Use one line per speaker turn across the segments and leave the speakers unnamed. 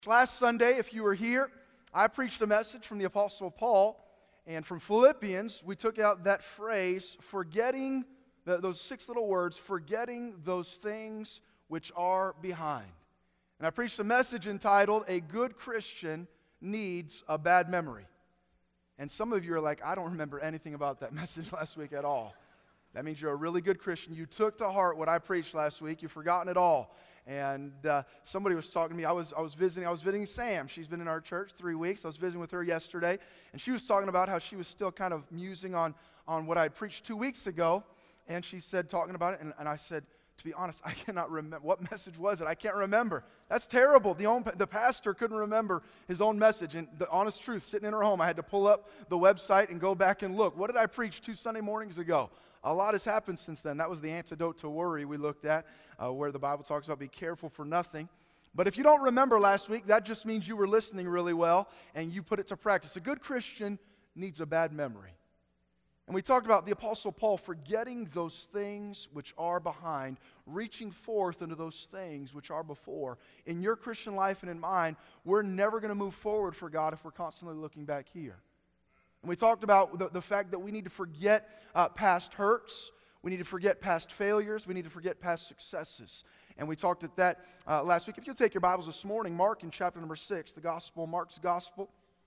Last Sunday, if you were here, I preached a message from the Apostle Paul, and from Philippians, we took out that phrase, forgetting, those 6 little words, forgetting those things which are behind. And I preached a message entitled, A Good Christian Needs a Bad Memory. And some of you are like, I don't remember anything about that message last week at all. That means you're a really good Christian. You took to heart what I preached last week. You've forgotten it all. And somebody was talking to me. I was visiting Sam. She's been in our church 3 weeks. I was visiting with her yesterday, and she was talking about how she was still kind of musing on what I had preached 2 weeks ago. And she said, talking about it, and I said, to be honest, I cannot remember. What message was it? I can't remember. That's terrible. The pastor couldn't remember his own message. And the honest truth, sitting in her home, I had to pull up the website and go back and look. What did I preach 2 Sunday mornings ago? A lot has happened since then. That was the antidote to worry we looked at, where the Bible talks about be careful for nothing. But if you don't remember last week, that just means you were listening really well and you put it to practice. A good Christian needs a bad memory. And we talked about the Apostle Paul forgetting those things which are behind, reaching forth into those things which are before. In your Christian life and in mine, we're never going to move forward for God if we're constantly looking back here. And we talked about the fact that we need to forget past hurts. We need to forget past failures. We need to forget past successes. And we talked at that last week. If you'll take your Bibles this morning, Mark in chapter number 6, Mark's Gospel.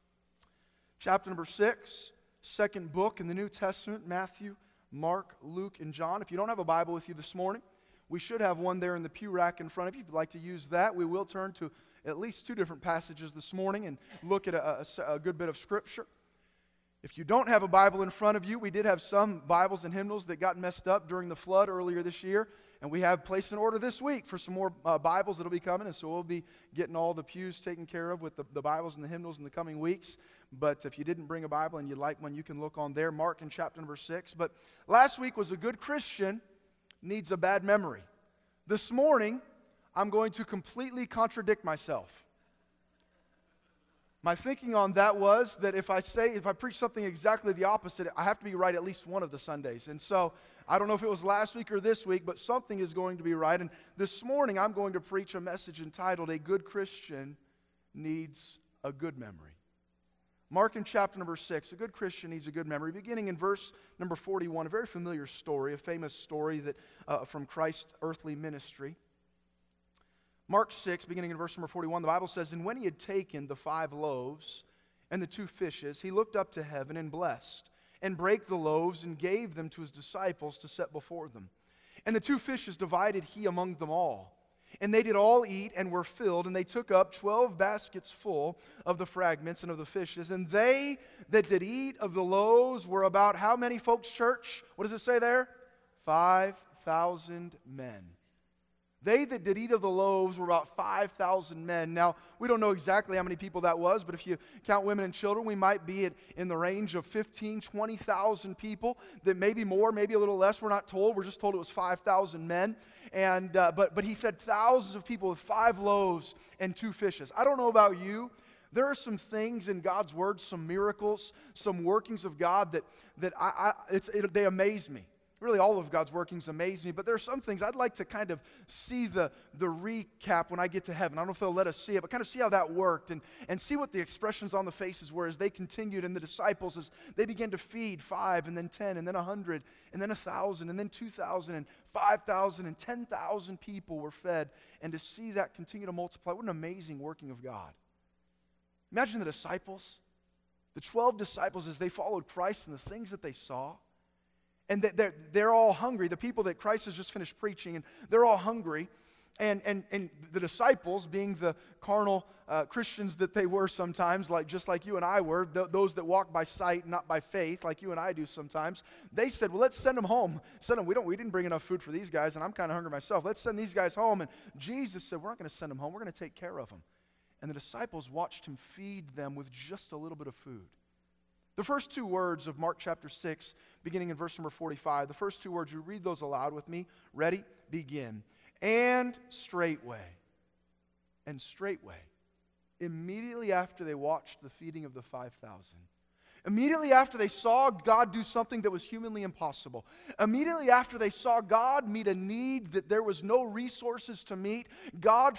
Chapter number 6, second book in the New Testament, Matthew, Mark, Luke, and John. If you don't have a Bible with you this morning, we should have one there in the pew rack in front of you. If you'd like to use that, we will turn to at least 2 different passages this morning and look at a good bit of Scripture. If you don't have a Bible in front of you, we did have some Bibles and hymnals that got messed up during the flood earlier this year, and we have placed an order this week for some more Bibles that will be coming, and so we'll be getting all the pews taken care of with the Bibles and the hymnals in the coming weeks. But if you didn't bring a Bible and you'd like one, you can look on there, Mark in chapter number 6. But last week was a good Christian needs a bad memory. This morning, I'm going to completely contradict myself. My thinking on that was that if I preach something exactly the opposite, I have to be right at least one of the Sundays. And so I don't know if it was last week or this week, but something is going to be right. And this morning I'm going to preach a message entitled, A Good Christian Needs a Good Memory. Mark in chapter number 6, a good Christian needs a good memory. Beginning in verse number 41, a very familiar story, a famous story that from Christ's earthly ministry. Mark 6, beginning in verse number 41, the Bible says, And when he had taken the 5 loaves and the 2 fishes, he looked up to heaven and blessed, and brake the loaves and gave them to his disciples to set before them. And the 2 fishes divided he among them all. And they did all eat and were filled, and they took up 12 baskets full of the fragments and of the fishes. And they that did eat of the loaves were about how many folks, church? What does it say there? 5,000 men. They that did eat of the loaves were about 5,000 men. Now, we don't know exactly how many people that was, but if you count women and children, we might be in the range of 15,000, 20,000 people. That maybe more, maybe a little less. We're not told. We're just told it was 5,000 men. And but he fed thousands of people with 5 loaves and 2 fishes. I don't know about you. There are some things in God's Word, some miracles, some workings of God that they amaze me. Really, all of God's workings amaze me, but there are some things I'd like to kind of see the recap when I get to heaven. I don't know if they'll let us see it, but kind of see how that worked and see what the expressions on the faces were as they continued, and the disciples as they began to feed 5 and then 10 and then 100 and then 1,000 and then 2,000 and 5,000 and 10,000 people were fed, and to see that continue to multiply. What an amazing working of God. Imagine the disciples, the 12 disciples as they followed Christ and the things that they saw. And they're all hungry. The people that Christ has just finished preaching, and they're all hungry. And the disciples, being the carnal Christians that they were sometimes, just like you and I were, those that walk by sight, not by faith, like you and I do sometimes, they said, well, let's send them home. We didn't bring enough food for these guys, and I'm kind of hungry myself. Let's send these guys home. And Jesus said, we're not going to send them home. We're going to take care of them. And the disciples watched him feed them with just a little bit of food. The first 2 words of Mark chapter 6, beginning in verse number 45, the first 2 words, you read those aloud with me. Ready? Begin. And straightway. And straightway. Immediately after they watched the feeding of the 5,000. Immediately after they saw God do something that was humanly impossible, immediately after they saw God meet a need that there was no resources to meet, God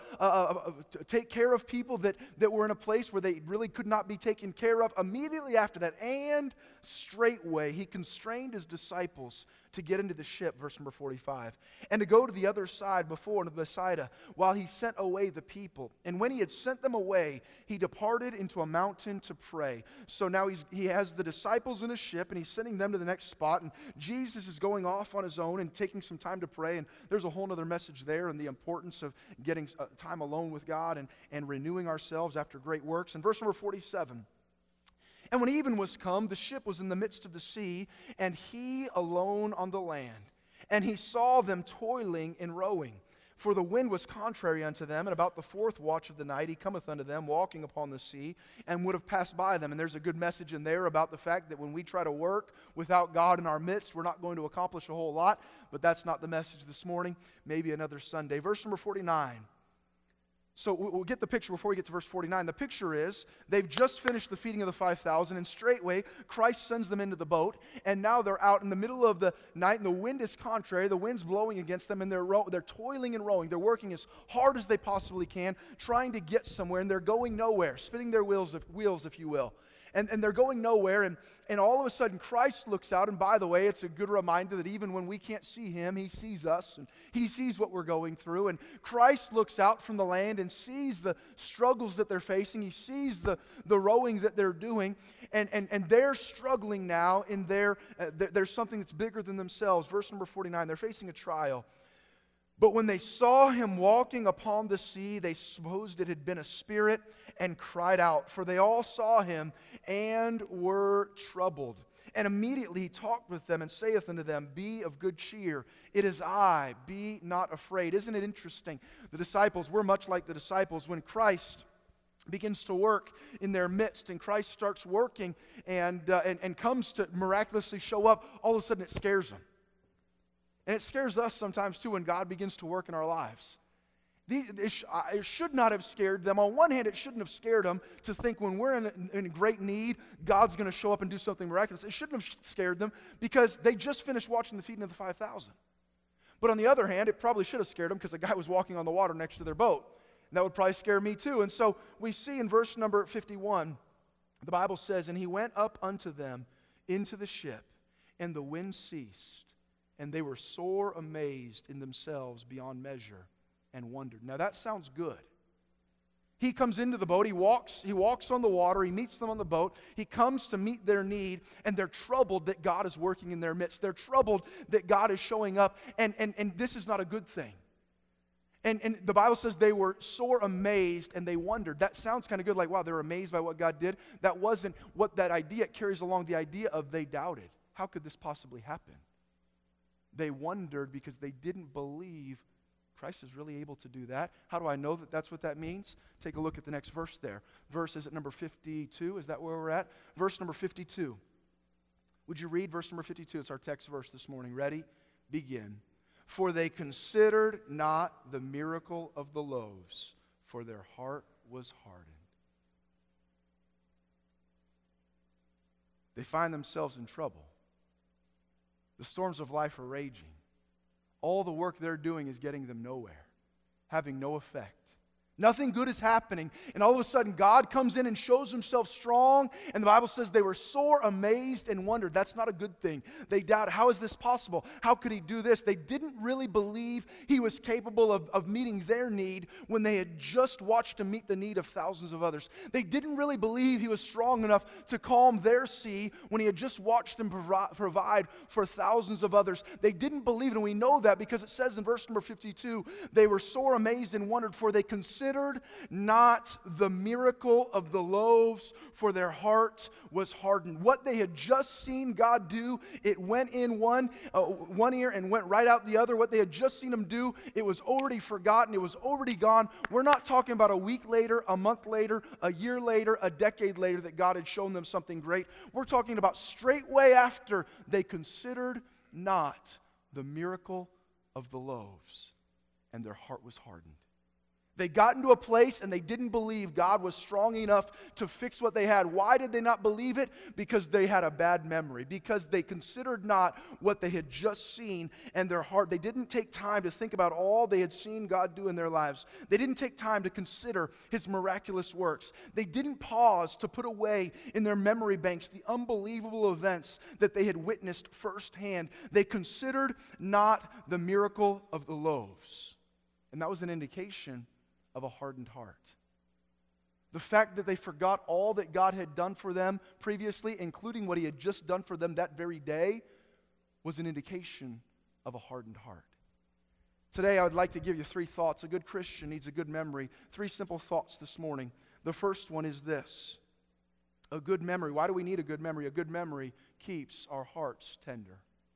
take care of people that were in a place where they really could not be taken care of, immediately after that, and straightway he constrained his disciples to get into the ship, verse number 45, and to go to the other side before, into Bethsaida, while he sent away the people. And when he had sent them away, he departed into a mountain to pray. So now he has the disciples in a ship, and he's sending them to the next spot, and Jesus is going off on his own and taking some time to pray, and there's a whole other message there and the importance of getting time alone with God and renewing ourselves after great works. In verse number 47, and when even was come, the ship was in the midst of the sea, and he alone on the land. And he saw them toiling and rowing, for the wind was contrary unto them. And about the fourth watch of the night he cometh unto them, walking upon the sea, and would have passed by them. And there's a good message in there about the fact that when we try to work without God in our midst, we're not going to accomplish a whole lot. But that's not the message this morning. Maybe another Sunday. Verse number 49. So we'll get the picture before we get to verse 49. The picture is they've just finished the feeding of the 5,000, and straightway Christ sends them into the boat, and now they're out in the middle of the night, and the wind is contrary. The wind's blowing against them, and they're toiling and rowing. They're working as hard as they possibly can, trying to get somewhere, and they're going nowhere, spinning their wheels, if you will. And they're going nowhere, and all of a sudden Christ looks out, and by the way, it's a good reminder that even when we can't see Him, He sees us, and He sees what we're going through, and Christ looks out from the land and sees the struggles that they're facing. He sees the rowing that they're doing, and they're struggling now in there's something that's bigger than themselves. Verse number 49, they're facing a trial. But when they saw him walking upon the sea, they supposed it had been a spirit and cried out, for they all saw him and were troubled. And immediately he talked with them and saith unto them, Be of good cheer, it is I, be not afraid. Isn't it interesting? The disciples, we're much like the disciples. When Christ begins to work in their midst, and Christ starts working and comes to miraculously show up, all of a sudden it scares them. And it scares us sometimes too when God begins to work in our lives. It should not have scared them. On one hand, it shouldn't have scared them to think when we're in great need, God's going to show up and do something miraculous. It shouldn't have scared them because they just finished watching the feeding of the 5,000. But on the other hand, it probably should have scared them because the guy was walking on the water next to their boat. And that would probably scare me too. And so we see in verse number 51, the Bible says, And he went up unto them into the ship, and the wind ceased. And they were sore amazed in themselves beyond measure and wondered. Now that sounds good. He comes into the boat, he walks on the water, he meets them on the boat, he comes to meet their need, and they're troubled that God is working in their midst. They're troubled that God is showing up, and this is not a good thing. And the Bible says they were sore amazed and they wondered. That sounds kind of good, like, wow, they're amazed by what God did. That wasn't what that idea carries along, the idea of they doubted. How could this possibly happen? They wondered because they didn't believe Christ is really able to do that. How do I know that that's what that means? Take a look at the next verse there. Verse, is it number 52? Is that where we're at? Verse number 52. Would you read verse number 52? It's our text verse this morning. Ready? Begin. For they considered not the miracle of the loaves, for their heart was hardened. They find themselves in trouble. The storms of life are raging. All the work they're doing is getting them nowhere, having no effect. Nothing good is happening, and all of a sudden God comes in and shows himself strong, and the Bible says they were sore amazed and wondered. That's not a good thing. They doubted, how is this possible? How could he do this? They didn't really believe he was capable of meeting their need when they had just watched him meet the need of thousands of others. They didn't really believe he was strong enough to calm their sea when he had just watched them provide for thousands of others. They didn't believe it, and we know that because it says in verse number 52, they were sore amazed and wondered, for they considered not the miracle of the loaves, for their heart was hardened. What they had just seen God do, it went in one ear and went right out the other. What they had just seen him do, it was already forgotten. It was already gone. We're not talking about a week later, a month later, a year later, a decade later that God had shown them something great. We're talking about straightway after they considered not the miracle of the loaves, and their heart was hardened. They got into a place and they didn't believe God was strong enough to fix what they had. Why did they not believe it? Because they had a bad memory. Because they considered not what they had just seen, and their heart, they didn't take time to think about all they had seen God do in their lives. They didn't take time to consider His miraculous works. They didn't pause to put away in their memory banks the unbelievable events that they had witnessed firsthand. They considered not the miracle of the loaves. And that was an indication of a hardened heart. The fact that they forgot all that God had done for them previously, including what He had just done for them that very day, was an indication of a hardened heart. Today, I would like to give you 3 thoughts. A good Christian needs a good memory. 3 simple thoughts this morning. The first one is this: a good memory. Why do we need a good memory? A good memory keeps our hearts tender.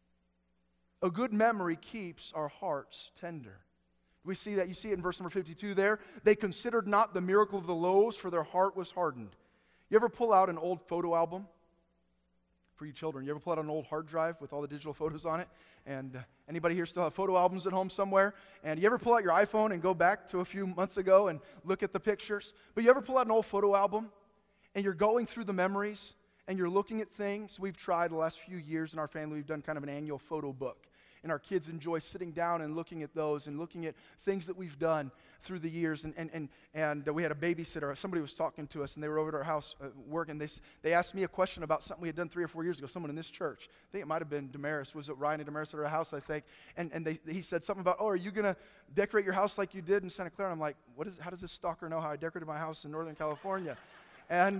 A good memory keeps our hearts tender. We see that. You see it in verse number 52 there. They considered not the miracle of the loaves, for their heart was hardened. You ever pull out an old photo album for you children? You ever pull out an old hard drive with all the digital photos on it? And anybody here still have photo albums at home somewhere? And you ever pull out your iPhone and go back to a few months ago and look at the pictures? But you ever pull out an old photo album and you're going through the memories and you're looking at things? We've tried the last few years in our family. We've done kind of an annual photo book. And our kids enjoy sitting down and looking at those and looking at things that we've done through the years. And we had a babysitter. Somebody was talking to us, and they were over at our house working. They asked me a question about something we had done 3 or 4 years ago, someone in this church. I think it might have been Damaris. Was it Ryan and Damaris at our house, I think? And he said something about, oh, are you going to decorate your house like you did in Santa Clara? And I'm like, how does this stalker know how I decorated my house in Northern California? And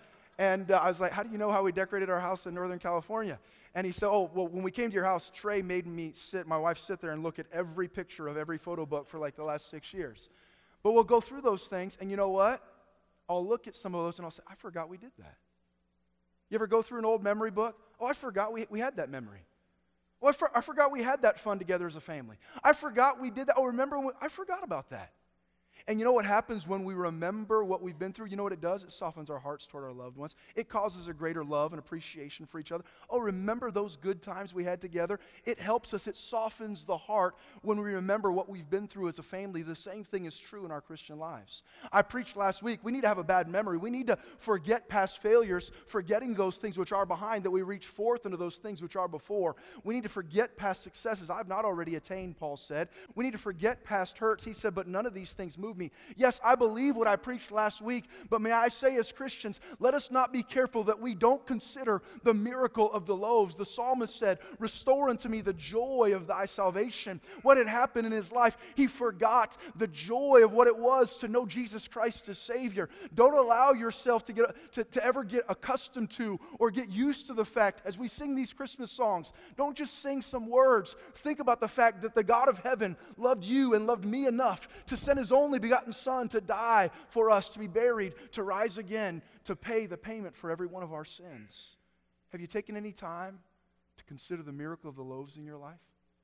I was like, how do you know how we decorated our house in Northern California? And he said, oh, well, when we came to your house, Trey made my wife sit there and look at every picture of every photo book for like the last 6 years. But we'll go through those things, and you know what? I'll look at some of those and I'll say, I forgot we did that. You ever go through an old memory book? Oh, I forgot we had that memory. Oh, I forgot we had that fun together as a family. I forgot we did that. Oh, I forgot about that. And you know what happens when we remember what we've been through? You know what it does? It softens our hearts toward our loved ones. It causes a greater love and appreciation for each other. Oh, remember those good times we had together? It helps us. It softens the heart when we remember what we've been through as a family. The same thing is true in our Christian lives. I preached last week, we need to have a bad memory. We need to forget past failures, forgetting those things which are behind, that we reach forth into those things which are before. We need to forget past successes I've not already attained, Paul said. We need to forget past hurts. He said, but none of these things move me. Yes, I believe what I preached last week, but may I say as Christians, let us not be careful that we don't consider the miracle of the loaves. The psalmist said, restore unto me the joy of thy salvation. What had happened in his life, he forgot the joy of what it was to know Jesus Christ as Savior. Don't allow yourself to ever get accustomed to or get used to the fact, as we sing these Christmas songs, don't just sing some words. Think about the fact that the God of heaven loved you and loved me enough to send His only begotten Son to die for us, to be buried, to rise again, to pay the payment for every one of our sins. Have you taken any time to consider the miracle of the loaves in your life?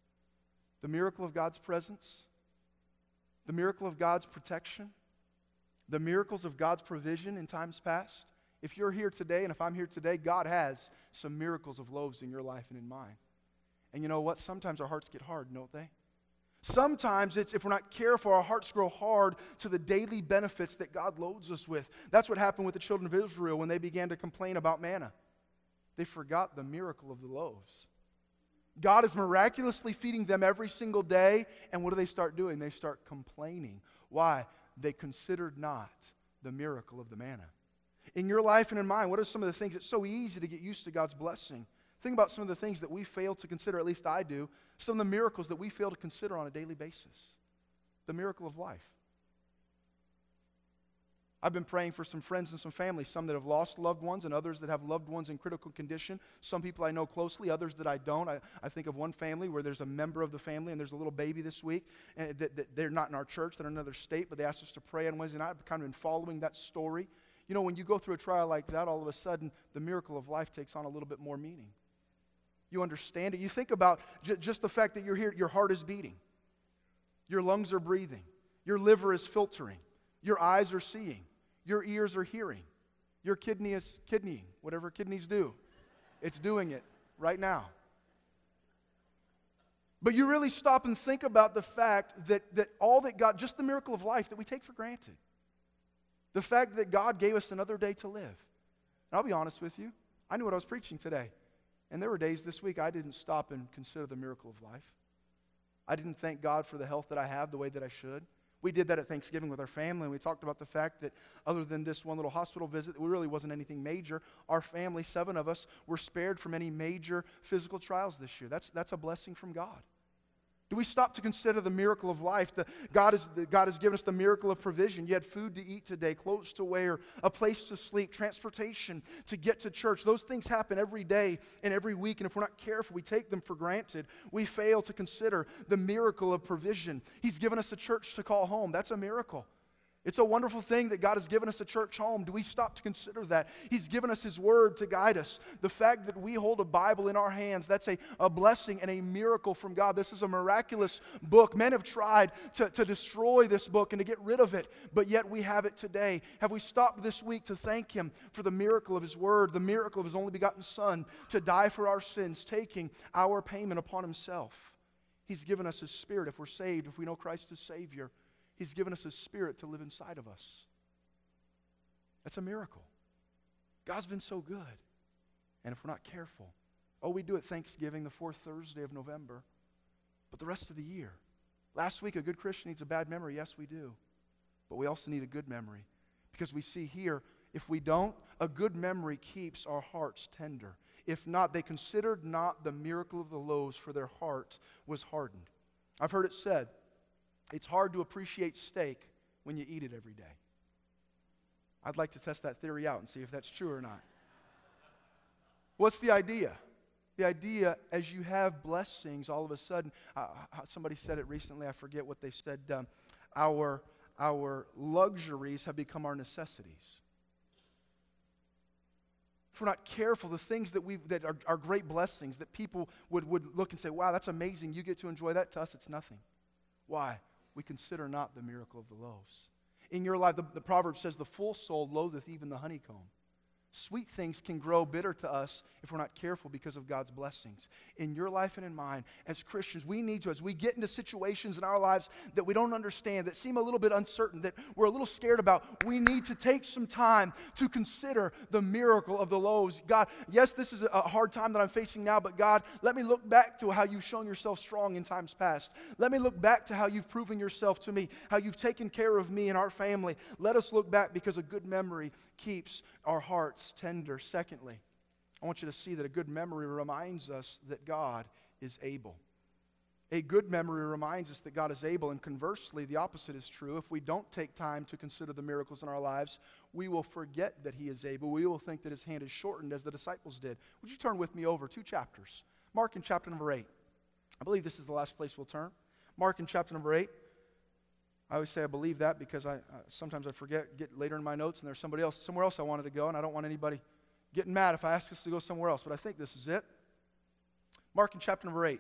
The miracle of God's presence? The miracle of God's protection? The miracles of God's provision in times past? If you're here today, and if I'm here today, God has some miracles of loaves in your life and in mine. And you know what? Sometimes our hearts get hard, don't they? Sometimes if we're not careful, our hearts grow hard to the daily benefits that God loads us with. That's what happened with the children of Israel when they began to complain about manna. They forgot the miracle of the loaves. God is miraculously feeding them every single day, and what do they start doing? They start complaining. Why? They considered not the miracle of the manna. In your life and in mine, what are some of the things? It's so easy to get used to God's blessing. Think about some of the things that we fail to consider, at least I do, some of the miracles that we fail to consider on a daily basis. The miracle of life. I've been praying for some friends and some families, some that have lost loved ones and others that have loved ones in critical condition. Some people I know closely, others that I don't. I think of one family where there's a member of the family and there's a little baby this week. And that they're not in our church, they're in another state, but they asked us to pray on Wednesday night. I've kind of been following that story. You know, when you go through a trial like that, all of a sudden, the miracle of life takes on a little bit more meaning. You understand it. You think about just the fact that you're here, your heart is beating. Your lungs are breathing. Your liver is filtering. Your eyes are seeing. Your ears are hearing. Your kidney is kidneying, whatever kidneys do. It's doing it right now. But you really stop and think about the fact that all that God, just the miracle of life that we take for granted. The fact that God gave us another day to live. And I'll be honest with you, I knew what I was preaching today. And there were days this week I didn't stop and consider the miracle of life. I didn't thank God for the health that I have the way that I should. We did that at Thanksgiving with our family, and we talked about the fact that other than this one little hospital visit, it really wasn't anything major. Our family, 7 of us, were spared from any major physical trials this year. That's a blessing from God. Do we stop to consider the miracle of life? God has given us the miracle of provision. You had food to eat today, clothes to wear, a place to sleep, transportation to get to church. Those things happen every day and every week, and if we're not careful, we take them for granted. We fail to consider the miracle of provision. He's given us a church to call home. That's a miracle. It's a wonderful thing that God has given us a church home. Do we stop to consider that? He's given us His Word to guide us. The fact that we hold a Bible in our hands, that's a blessing and a miracle from God. This is a miraculous book. Men have tried to destroy this book and to get rid of it, but yet we have it today. Have we stopped this week to thank Him for the miracle of His Word, the miracle of His only begotten Son to die for our sins, taking our payment upon Himself? He's given us His Spirit if we're saved, if we know Christ as Savior. He's given us His Spirit to live inside of us. That's a miracle. God's been so good. And if we're not careful, we do it Thanksgiving, the 4th Thursday of November, but the rest of the year. Last week, a good Christian needs a bad memory. Yes, we do. But we also need a good memory. Because we see here, if we don't, a good memory keeps our hearts tender. If not, they considered not the miracle of the loaves, for their heart was hardened. I've heard it said, it's hard to appreciate steak when you eat it every day. I'd like to test that theory out and see if that's true or not. What's the idea? The idea, as you have blessings, all of a sudden, somebody said it recently, I forget what they said, our luxuries have become our necessities. If we're not careful, the things that are great blessings, that people would look and say, wow, that's amazing, you get to enjoy that, to us it's nothing. Why? We consider not the miracle of the loaves. In your life, the proverb says, the full soul loatheth even the honeycomb. Sweet things can grow bitter to us if we're not careful because of God's blessings. In your life and in mine, as Christians, we need to, as we get into situations in our lives that we don't understand, that seem a little bit uncertain, that we're a little scared about, we need to take some time to consider the miracle of the loaves. God, yes, this is a hard time that I'm facing now, but God, let me look back to how you've shown yourself strong in times past. Let me look back to how you've proven yourself to me, how you've taken care of me and our family. Let us look back, because a good memory keeps our hearts tender. Secondly, I want you to see that a good memory reminds us that God is able. A good memory reminds us that God is able, and conversely, the opposite is true. If we don't take time to consider the miracles in our lives, we will forget that He is able. We will think that His hand is shortened, as the disciples did. Would you turn with me over 2 chapters? Mark in chapter number 8. I believe this is the last place we'll turn. Mark in chapter number 8. I always say I believe that because sometimes I forget, get later in my notes, and there's somewhere else I wanted to go, and I don't want anybody getting mad if I ask us to go somewhere else, but I think this is it. Mark in chapter number 8.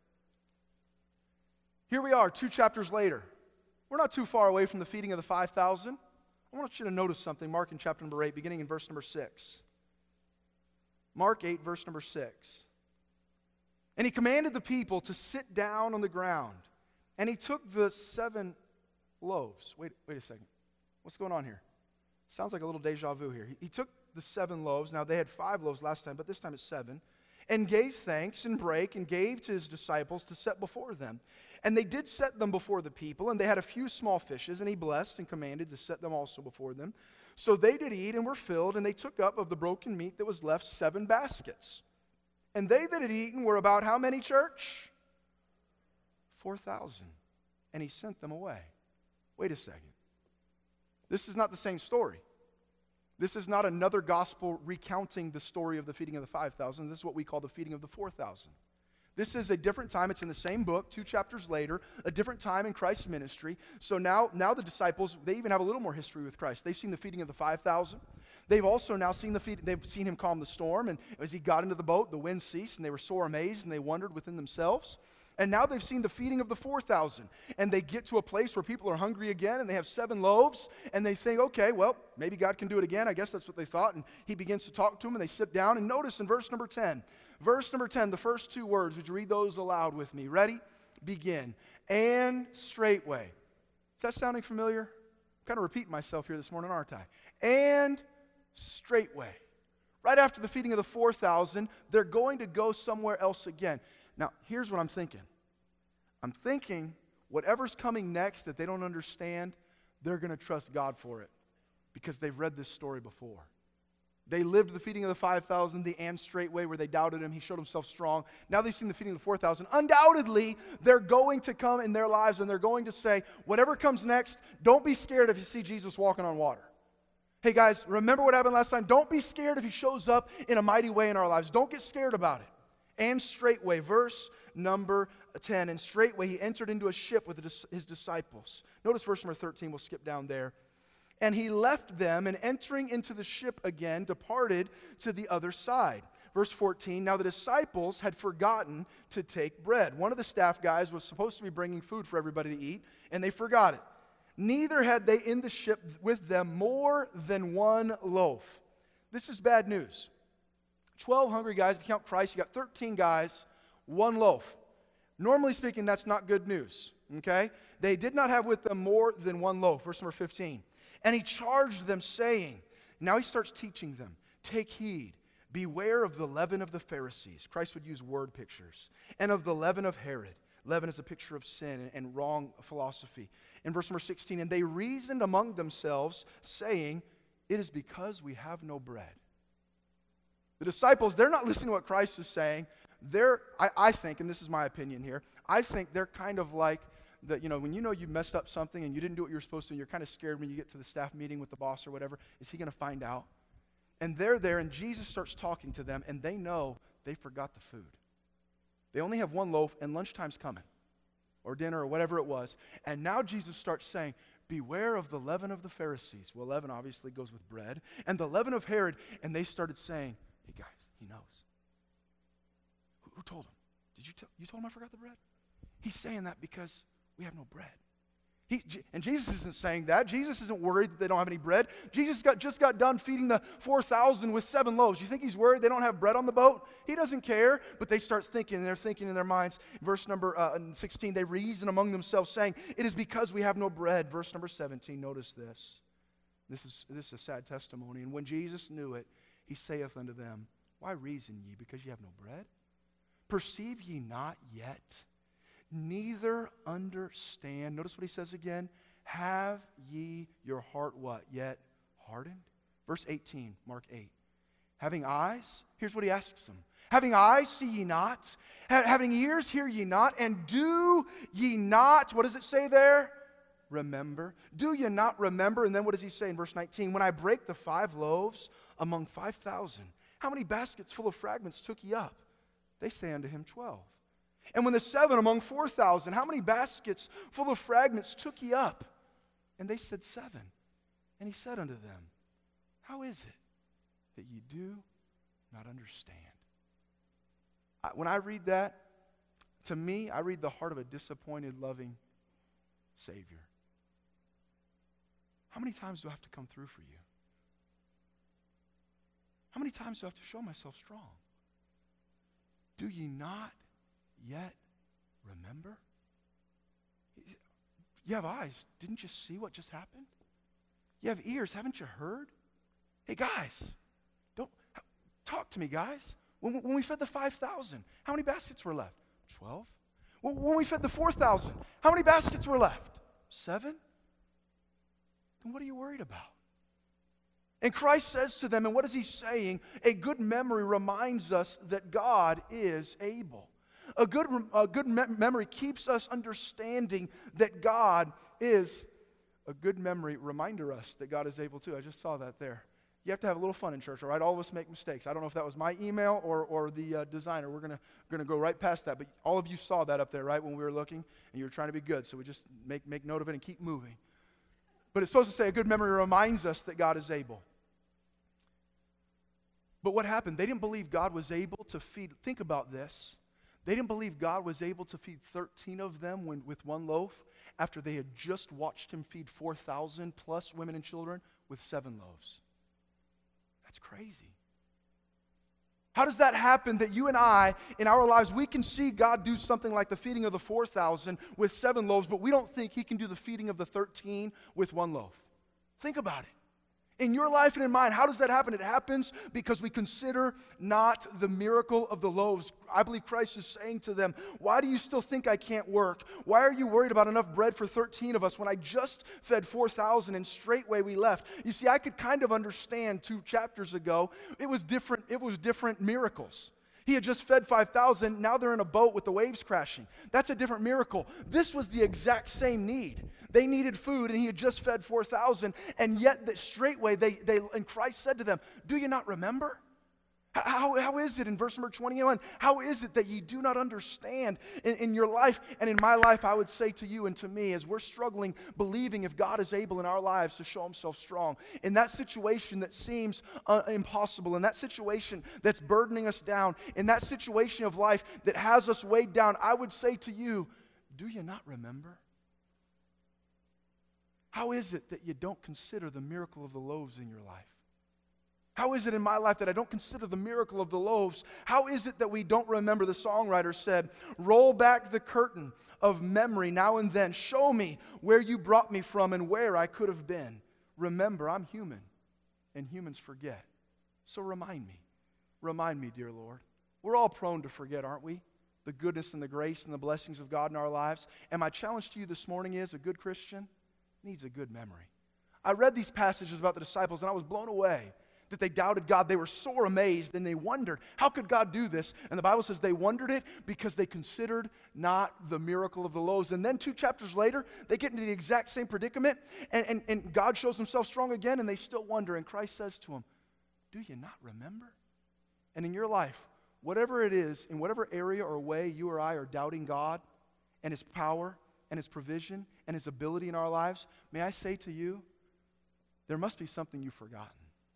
Here we are, 2 chapters later. We're not too far away from the feeding of the 5,000. I want you to notice something, Mark in chapter number 8, beginning in verse number 6. Mark 8, verse number 6. And He commanded the people to sit down on the ground, and He took the 7 loaves. Wait a second. What's going on here? Sounds like a little deja vu here. He took the 7 loaves. Now, they had 5 loaves last time, but this time it's 7. And gave thanks and brake and gave to His disciples to set before them. And they did set them before the people. And they had a few small fishes. And He blessed and commanded to set them also before them. So they did eat and were filled. And they took up of the broken meat that was left 7 baskets. And they that had eaten were about how many, church? 4,000. And He sent them away. Wait a second. This is not the same story. This is not another gospel recounting the story of the feeding of the 5,000. This is what we call the feeding of the 4,000. This is a different time. It's in the same book, 2 chapters later, a different time in Christ's ministry. So now the disciples, they even have a little more history with Christ. They've seen the feeding of the 5,000. They've also now seen they've seen Him calm the storm, and as He got into the boat, the wind ceased, and they were sore amazed, and they wondered within themselves. And now they've seen the feeding of the 4,000. And they get to a place where people are hungry again, and they have 7 loaves, and they think, okay, well, maybe God can do it again. I guess that's what they thought. And He begins to talk to them, and they sit down. And notice in verse number 10, the first 2 words. Would you read those aloud with me? Ready? begin. And straightway. Is that sounding familiar? I'm kind of repeating myself here this morning, aren't I? And straightway. Right after the feeding of the 4,000, they're going to go somewhere else again. Now, here's what I'm thinking. I'm thinking whatever's coming next that they don't understand, they're going to trust God for it because they've read this story before. They lived the feeding of the 5,000, the and straightway, where they doubted him. He showed himself strong. Now they've seen the feeding of the 4,000. Undoubtedly, they're going to come in their lives and they're going to say, whatever comes next, don't be scared if you see Jesus walking on water. Hey guys, remember what happened last time? Don't be scared if he shows up in a mighty way in our lives. Don't get scared about it. And straightway, verse number 10. And straightway he entered into a ship with his disciples. Notice verse number 13. We'll skip down there. And he left them, and entering into the ship again, departed to the other side. Verse 14, now the disciples had forgotten to take bread. One of the staff guys was supposed to be bringing food for everybody to eat, and they forgot it. Neither had they in the ship with them more than one loaf. This is bad news. 12 hungry guys, if you count Christ, you got 13 guys, one loaf. Normally speaking, that's not good news, okay? They did not have with them more than one loaf. Verse number 15. And he charged them, saying, now he starts teaching them, take heed, beware of the leaven of the Pharisees. Christ would use word pictures. And of the leaven of Herod. Leaven is a picture of sin and wrong philosophy. In verse number 16, and they reasoned among themselves, saying, it is because we have no bread. The disciples, they're not listening to what Christ is saying. I think, and this is my opinion here, I think they're kind of like, when you messed up something and you didn't do what you were supposed to, and you're kind of scared when you get to the staff meeting with the boss or whatever, is he going to find out? And they're there, and Jesus starts talking to them, and they know they forgot the food. They only have one loaf, and lunchtime's coming, or dinner, or whatever it was. And now Jesus starts saying, beware of the leaven of the Pharisees. Well, leaven obviously goes with bread. And the leaven of Herod, and they started saying, hey guys, he knows. Who told him? You told him I forgot the bread? He's saying that because we have no bread. And Jesus isn't saying that. Jesus isn't worried that they don't have any bread. Jesus just got done feeding the 4,000 with 7 loaves. You think he's worried they don't have bread on the boat? He doesn't care. But they start thinking, and they're thinking in their minds. Verse number 16, they reason among themselves, saying, it is because we have no bread. Verse number 17, notice this. This is a sad testimony. And when Jesus knew it, he saith unto them, why reason ye, because ye have no bread? Perceive ye not yet? Neither understand. Notice what he says again. Have ye your heart what? Yet hardened? Verse 18, Mark 8. Having eyes, here's what he asks them. Having eyes, see ye not? Having ears, hear ye not? And do ye not, what does it say there? Remember. Do ye not remember? And then what does he say in verse 19? When I break the 5 loaves among 5,000, how many baskets full of fragments took ye up? They say unto him 12. And when the 7 among 4,000, how many baskets full of fragments took ye up? And they said 7. And he said unto them, how is it that ye do not understand? When I read that, to me, I read the heart of a disappointed, loving Savior. How many times do I have to come through for you? How many times do I have to show myself strong? Do ye not yet remember? You have eyes. Didn't you see what just happened? You have ears. Haven't you heard? Hey, guys, talk to me, guys. When we fed the 5,000, how many baskets were left? 12. When we fed the 4,000, how many baskets were left? 7. Then what are you worried about? And Christ says to them, and what is he saying? A good memory reminds us that God is able. A good memory keeps us understanding that God is. A good memory reminder us that God is able too. I just saw that there. You have to have a little fun in church, all right? All of us make mistakes. I don't know if that was my email or the designer. We're gonna go right past that. But all of you saw that up there, right, when we were looking, and you were trying to be good. So we just make note of it and keep moving. But it's supposed to say a good memory reminds us that God is able. But what happened? They didn't believe God was able to feed. Think about this. They didn't believe God was able to feed 13 of them with one loaf after they had just watched him feed 4,000 plus women and children with 7 loaves. That's crazy. How does that happen that you and I, in our lives, we can see God do something like the feeding of the 4,000 with 7 loaves, but we don't think he can do the feeding of the 13 with 1 loaf? Think about it. In your life and in mine, how does that happen? It happens because we consider not the miracle of the loaves. I believe Christ is saying to them, why do you still think I can't work? Why are you worried about enough bread for 13 of us when I just fed 4,000 and straightway we left? You see, I could kind of understand 2 chapters ago, it was different miracles. He had just fed 5,000, now they're in a boat with the waves crashing. That's a different miracle. This was the exact same need. They needed food, and he had just fed 4,000, and yet that straightway, and Christ said to them, do you not remember? How is it in verse number 21? How is it that ye do not understand in your life and in my life? I would say to you and to me, as we're struggling, believing if God is able in our lives to show himself strong, in that situation that seems impossible, in that situation that's burdening us down, in that situation of life that has us weighed down, I would say to you, do you not remember? How is it that you don't consider the miracle of the loaves in your life? How is it in my life that I don't consider the miracle of the loaves? How is it that we don't remember? The songwriter said, roll back the curtain of memory now and then. Show me where you brought me from and where I could have been. Remember, I'm human, and humans forget. So remind me, dear Lord. We're all prone to forget, aren't we? The goodness and the grace and the blessings of God in our lives. And my challenge to you this morning is, a good Christian needs a good memory. I read these passages about the disciples, and I was blown away that they doubted God. They were sore amazed, and they wondered, how could God do this? And the Bible says they wondered it because they considered not the miracle of the loaves. And then 2 chapters later, they get into the exact same predicament, and God shows himself strong again, and they still wonder. And Christ says to them, do you not remember? And in your life, whatever it is, in whatever area or way you or I are doubting God and his power and his provision and his ability in our lives, may I say to you, there must be something you've forgotten.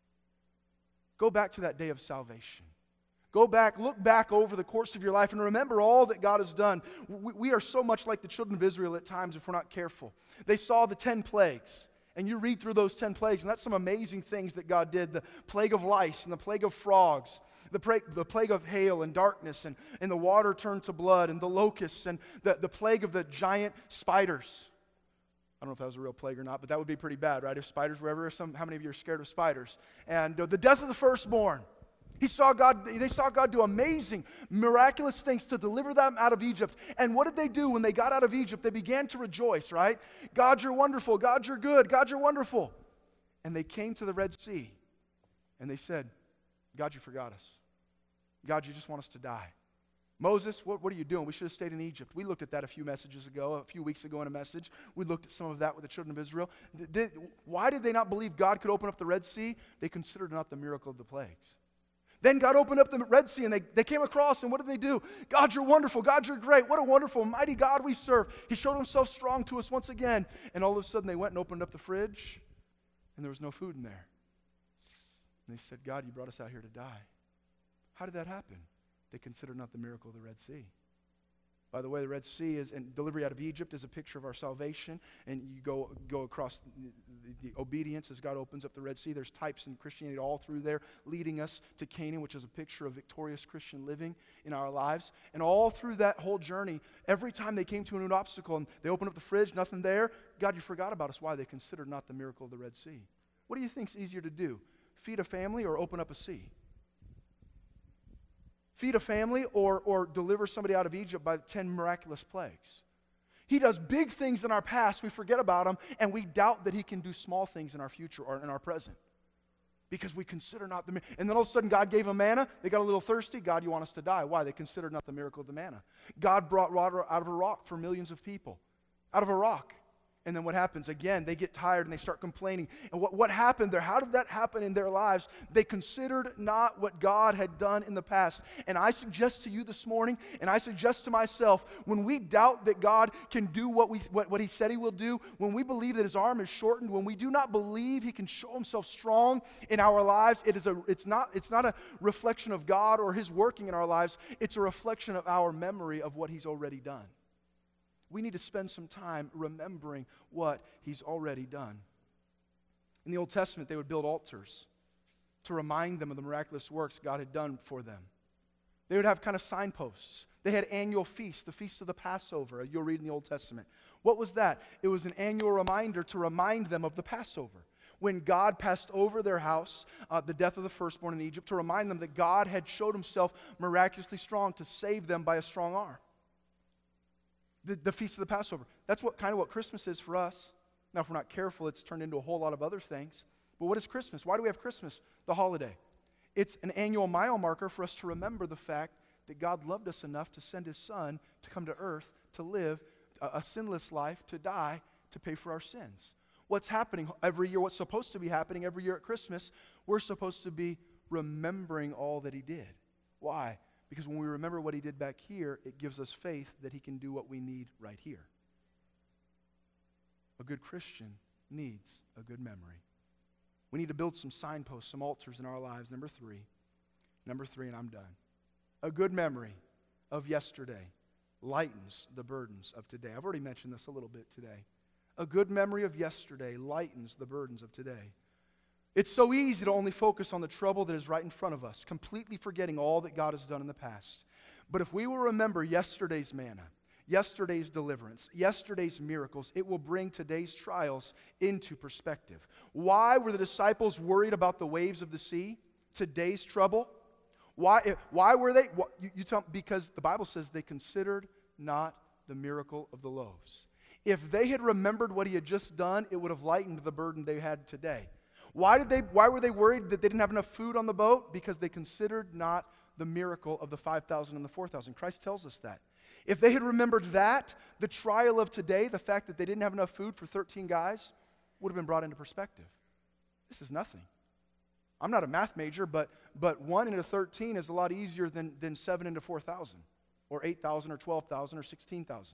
Go back to that day of salvation. Go back, look back over the course of your life and remember all that God has done. We are so much like the children of Israel at times if we're not careful. They saw the 10 plagues, and you read through those 10 plagues, and that's some amazing things that God did. The plague of lice and the plague of frogs, the plague of hail and darkness, and the water turned to blood, and the locusts, and the plague of the giant spiders. I don't know if that was a real plague or not, but that would be pretty bad, right? If spiders were ever, how many of you are scared of spiders? And the death of the firstborn. They saw God do amazing, miraculous things to deliver them out of Egypt. And what did they do when they got out of Egypt? They began to rejoice, right? God, you're wonderful. God, you're good. God, you're wonderful. And they came to the Red Sea, and they said, God, you forgot us. God, you just want us to die. Moses, what are you doing? We should have stayed in Egypt. We looked at that a few weeks ago in a message. We looked at some of that with the children of Israel. Why did they not believe God could open up the Red Sea? They considered not the miracle of the plagues. Then God opened up the Red Sea, and they came across, and what did they do? God, you're wonderful. God, you're great. What a wonderful, mighty God we serve. He showed himself strong to us once again. And all of a sudden, they went and opened up the fridge, and there was no food in there. And they said, God, you brought us out here to die. How did that happen? They considered not the miracle of the Red Sea. By the way, the Red Sea and delivery out of Egypt is a picture of our salvation. And you go across the obedience as God opens up the Red Sea. There's types in Christianity all through there leading us to Canaan, which is a picture of victorious Christian living in our lives. And all through that whole journey, every time they came to a new obstacle and they opened up the fridge, nothing there, God, you forgot about us. Why? They considered not the miracle of the Red Sea. What do you think is easier to do? Feed a family or open up a sea? Feed a family or deliver somebody out of Egypt by the 10 miraculous plagues. He does big things in our past, we forget about him, and we doubt that he can do small things in our future or in our present. Because we consider not the... And then all of a sudden God gave them manna, they got a little thirsty, God, you want us to die. Why? They considered not the miracle of the manna. God brought water out of a rock for millions of people. Out of a rock. And then what happens? Again, they get tired and they start complaining. And what happened there? How did that happen in their lives? They considered not what God had done in the past. And I suggest to you this morning, and I suggest to myself, when we doubt that God can do what he said he will do, when we believe that his arm is shortened, when we do not believe he can show himself strong in our lives, it's not a reflection of God or his working in our lives. It's a reflection of our memory of what he's already done. We need to spend some time remembering what he's already done. In the Old Testament, they would build altars to remind them of the miraculous works God had done for them. They would have kind of signposts. They had annual feasts, the Feast of the Passover, you'll read in the Old Testament. What was that? It was an annual reminder to remind them of the Passover. When God passed over their house, the death of the firstborn in Egypt, to remind them that God had showed himself miraculously strong to save them by a strong arm. The Feast of the Passover. That's kind of what Christmas is for us. Now, if we're not careful, it's turned into a whole lot of other things. But what is Christmas? Why do we have Christmas, the holiday? It's an annual mile marker for us to remember the fact that God loved us enough to send his Son to come to earth, to live a sinless life, to die, to pay for our sins. What's happening every year, what's supposed to be happening every year at Christmas, we're supposed to be remembering all that he did. Why? Because when we remember what he did back here, it gives us faith that he can do what we need right here. A good Christian needs a good memory. We need to build some signposts, some altars in our lives. Number three, and I'm done. A good memory of yesterday lightens the burdens of today. I've already mentioned this a little bit today. A good memory of yesterday lightens the burdens of today. It's so easy to only focus on the trouble that is right in front of us, completely forgetting all that God has done in the past. But if we will remember yesterday's manna, yesterday's deliverance, yesterday's miracles, it will bring today's trials into perspective. Why were the disciples worried about the waves of the sea? Today's trouble? Why were they? You tell me, because the Bible says they considered not the miracle of the loaves. If they had remembered what he had just done, it would have lightened the burden they had today. Why were they worried that they didn't have enough food on the boat? Because they considered not the miracle of the 5,000 and the 4,000. Christ tells us that. If they had remembered that, the trial of today, the fact that they didn't have enough food for 13 guys, would have been brought into perspective. This is nothing. I'm not a math major, but 1 into 13 is a lot easier than 7 into 4,000, or 8,000, or 12,000, or 16,000.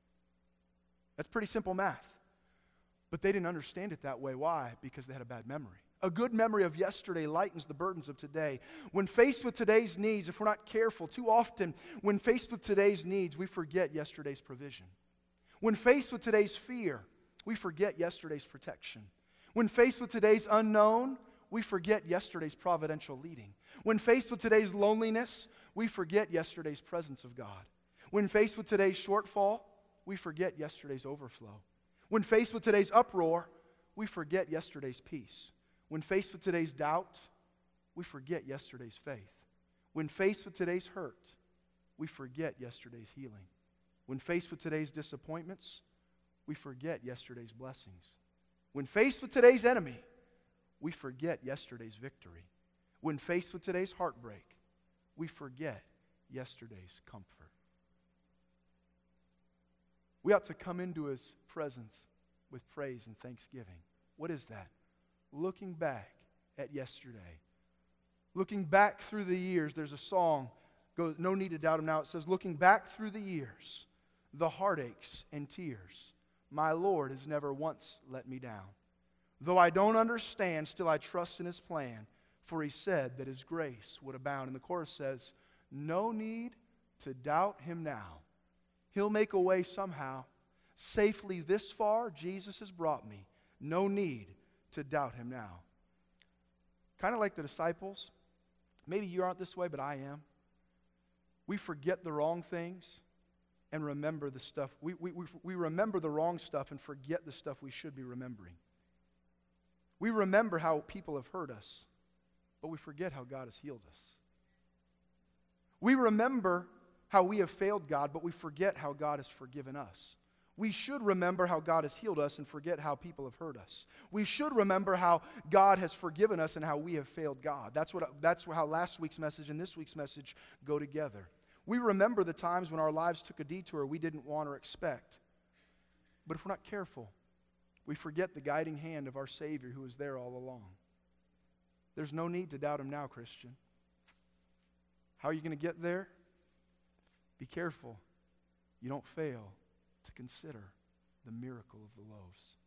That's pretty simple math. But they didn't understand it that way. Why? Because they had a bad memory. A good memory of yesterday lightens the burdens of today. When faced with today's needs, if we're not careful, too often, when faced with today's needs, we forget yesterday's provision. When faced with today's fear, we forget yesterday's protection. When faced with today's unknown, we forget yesterday's providential leading. When faced with today's loneliness, we forget yesterday's presence of God. When faced with today's shortfall, we forget yesterday's overflow. When faced with today's uproar, we forget yesterday's peace. When faced with today's doubt, we forget yesterday's faith. When faced with today's hurt, we forget yesterday's healing. When faced with today's disappointments, we forget yesterday's blessings. When faced with today's enemy, we forget yesterday's victory. When faced with today's heartbreak, we forget yesterday's comfort. We ought to come into his presence with praise and thanksgiving. What is that? Looking back at yesterday. Looking back through the years. There's a song, No Need to Doubt Him Now. It says, looking back through the years, the heartaches and tears, my Lord has never once let me down. Though I don't understand, still I trust in his plan, for he said that his grace would abound. And the chorus says, no need to doubt him now. He'll make a way somehow. Safely this far, Jesus has brought me. No need to doubt him now. Kind of like the disciples. Maybe you aren't this way, but I am. We forget the wrong things and remember the stuff. We remember the wrong stuff and forget the stuff we should be remembering. We remember how people have hurt us, but we forget how God has healed us. We remember how we have failed God, but we forget how God has forgiven us. We should remember how God has healed us and forget how people have hurt us. We should remember how God has forgiven us and how we have failed God. That's how last week's message and this week's message go together. We remember the times when our lives took a detour we didn't want or expect. But if we're not careful, we forget the guiding hand of our Savior who was there all along. There's no need to doubt him now, Christian. How are you going to get there? Be careful you don't fail to consider the miracle of the loaves.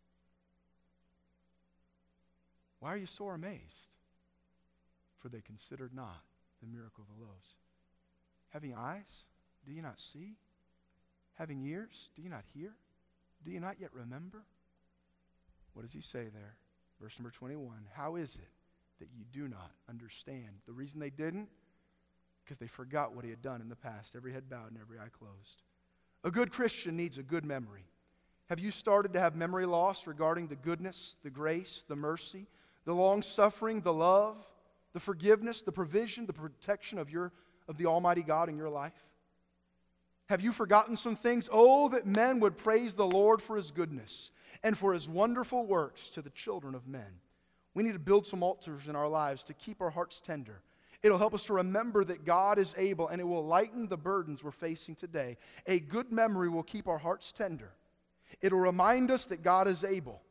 Why are you so amazed? For they considered not the miracle of the loaves. Having eyes, do you not see? Having ears, do you not hear? Do you not yet remember? What does he say there? Verse number 21. How is it that you do not understand. The reason they didn't, because they forgot what he had done in the past. Every head bowed and every eye closed. A good Christian needs a good memory. Have you started to have memory loss regarding the goodness, the grace, the mercy, the long-suffering, the love, the forgiveness, the provision, the protection of the Almighty God in your life? Have you forgotten some things? Oh, that men would praise the Lord for His goodness and for His wonderful works to the children of men. We need to build some altars in our lives to keep our hearts tender. It'll help us to remember that God is able, and it will lighten the burdens we're facing today. A good memory will keep our hearts tender. It'll remind us that God is able,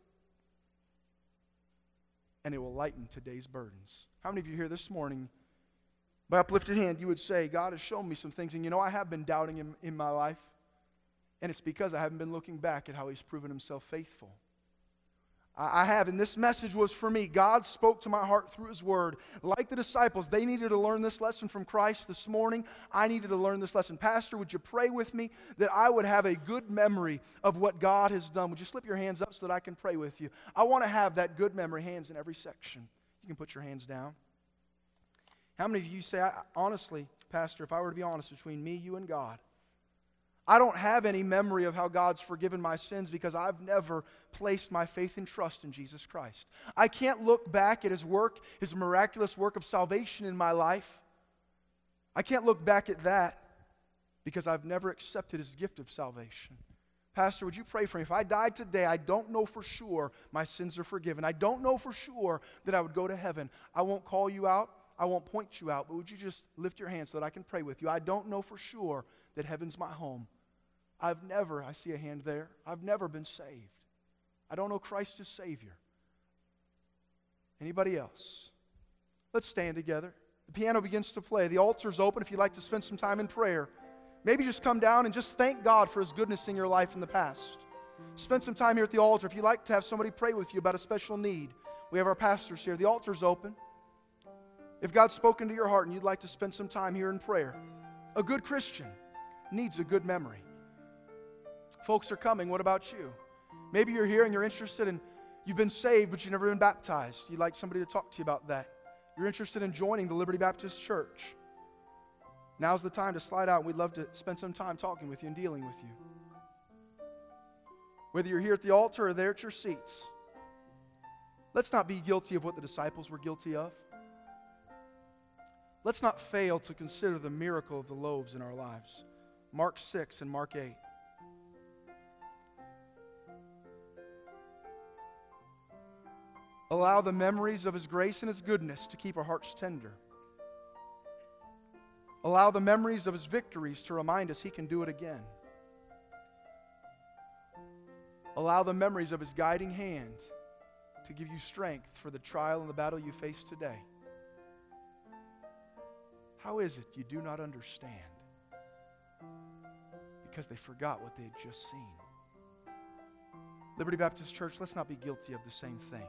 and it will lighten today's burdens. How many of you here this morning, by uplifted hand, you would say, God has shown me some things, and I have been doubting Him in my life, and it's because I haven't been looking back at how He's proven Himself faithful. I have, and this message was for me. God spoke to my heart through His Word. Like the disciples, they needed to learn this lesson from Christ this morning. I needed to learn this lesson. Pastor, would you pray with me that I would have a good memory of what God has done? Would you slip your hands up so that I can pray with you? I want to have that good memory. Hands in every section. You can put your hands down. How many of you say, honestly, Pastor, if I were to be honest between me, you, and God, I don't have any memory of how God's forgiven my sins because I've never placed my faith and trust in Jesus Christ. I can't look back at His work, His miraculous work of salvation in my life. I can't look back at that because I've never accepted His gift of salvation. Pastor, would you pray for me? If I died today, I don't know for sure my sins are forgiven. I don't know for sure that I would go to heaven. I won't call you out. I won't point you out. But would you just lift your hand so that I can pray with you? I don't know for sure that heaven's my home. I see a hand there, I've never been saved. I don't know Christ as Savior. Anybody else? Let's stand together. The piano begins to play. The altar's open if you'd like to spend some time in prayer. Maybe just come down and just thank God for His goodness in your life in the past. Spend some time here at the altar. If you'd like to have somebody pray with you about a special need, we have our pastors here. The altar's open. If God's spoken to your heart and you'd like to spend some time here in prayer, a good Christian needs a good memory. Folks are coming. What about you? Maybe you're here and you're interested in, you've been saved, but you've never been baptized. You'd like somebody to talk to you about that. You're interested in joining the Liberty Baptist Church. Now's the time to slide out. We'd love to spend some time talking with you and dealing with you. Whether you're here at the altar or there at your seats, let's not be guilty of what the disciples were guilty of. Let's not fail to consider the miracle of the loaves in our lives. Mark 6 and Mark 8. Allow the memories of His grace and His goodness to keep our hearts tender. Allow the memories of His victories to remind us He can do it again. Allow the memories of His guiding hand to give you strength for the trial and the battle you face today. How is it you do not understand? Because they forgot what they had just seen. Liberty Baptist Church, let's not be guilty of the same thing.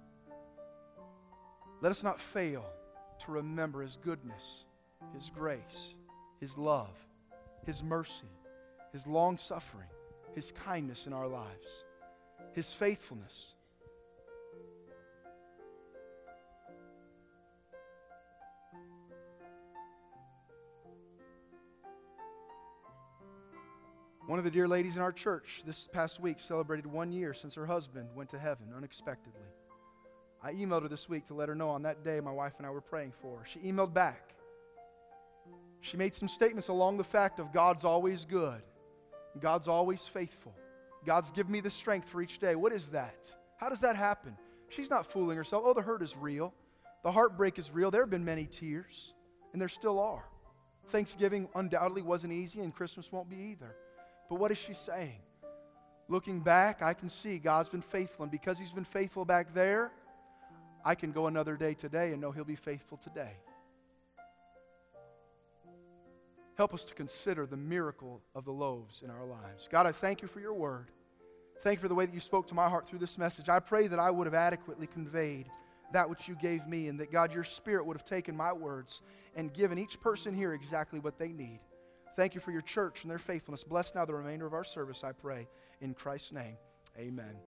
Let us not fail to remember His goodness, His grace, His love, His mercy, His long-suffering, His kindness in our lives, His faithfulness. One of the dear ladies in our church this past week celebrated 1 year since her husband went to heaven unexpectedly. I emailed her this week to let her know on that day my wife and I were praying for her. She emailed back. She made some statements along the fact of God's always good. God's always faithful. God's given me the strength for each day. What is that? How does that happen? She's not fooling herself. Oh, the hurt is real. The heartbreak is real. There have been many tears, and there still are. Thanksgiving undoubtedly wasn't easy, and Christmas won't be either. But what is she saying? Looking back, I can see God's been faithful, and because He's been faithful back there, I can go another day today and know He'll be faithful today. Help us to consider the miracle of the loaves in our lives. God, I thank You for Your word. Thank You for the way that You spoke to my heart through this message. I pray that I would have adequately conveyed that which You gave me, and that, God, Your Spirit would have taken my words and given each person here exactly what they need. Thank You for Your church and their faithfulness. Bless now the remainder of our service, I pray. In Christ's name, amen.